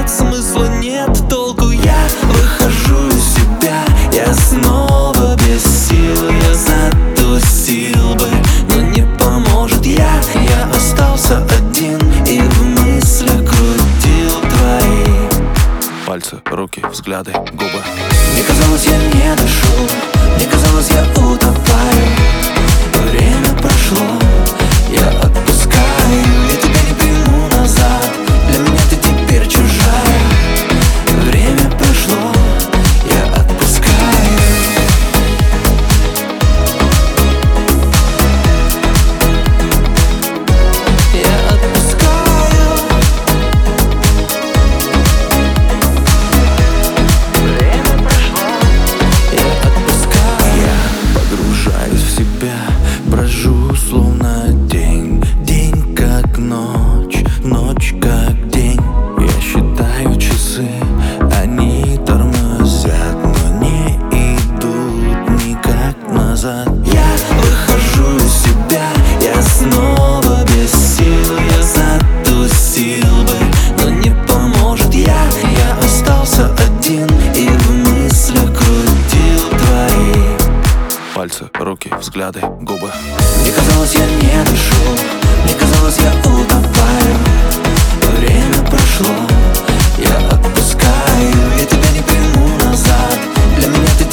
нет смысла, нет толку. Я выхожу из себя, я снова без сил. Я затусил бы, но не поможет. Я остался один и в мыслях крутил твои пальцы, руки, взгляды, губы. Мне казалось, я не дышу, мне казалось, я утопаю. Время прошло, я отпускаю. Я тебя не приму назад, для меня ты теперь чужая. Время прошло, я отпускаю. Я отпускаю. Время прошло, я отпускаю. Я погружаюсь в себя, брожу словно день. День как ночь, ночь как день. Я считаю часы, они тормозят, но не идут никак назад. Я выхожу из себя, я снова без сил. Я затусил бы, но не поможет. Я остался один и в мыслях крутил твои Пальцы, руки, взгляды, губы. Мне казалось, я не дышу, мне казалось, я утопаю. Время прошло, я отпускаю. Я тебя не приму назад, для меня ты